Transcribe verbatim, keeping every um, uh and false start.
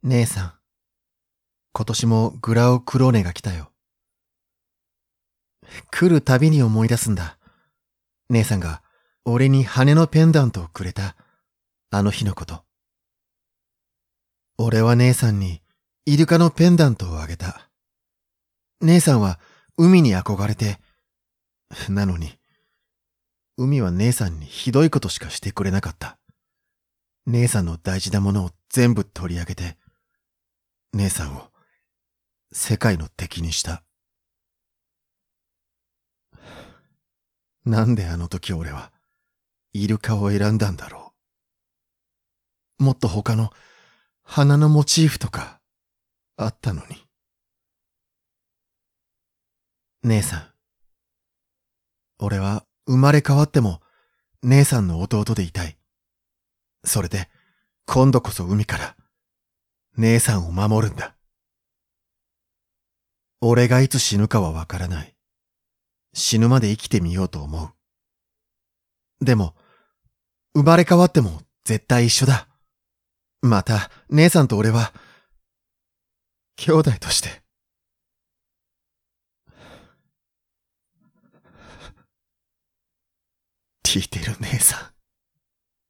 姉さん、今年もグラオクローネが来たよ。来るたびに思い出すんだ。姉さんが俺に羽のペンダントをくれた、あの日のこと。俺は姉さんにイルカのペンダントをあげた。姉さんは海に憧れて、なのに、海は姉さんにひどいことしかしてくれなかった。姉さんの大事なものを全部取り上げて、姉さんを世界の敵にした。なんであの時俺はイルカを選んだんだろう。もっと他の花のモチーフとかあったのに。姉さん、俺は生まれ変わっても姉さんの弟でいたい。それで今度こそ海から姉さんを守るんだ。俺がいつ死ぬかはわからない。死ぬまで生きてみようと思う。でも、生まれ変わっても絶対一緒だ。また、姉さんと俺は、兄弟として。聞いてる姉さん。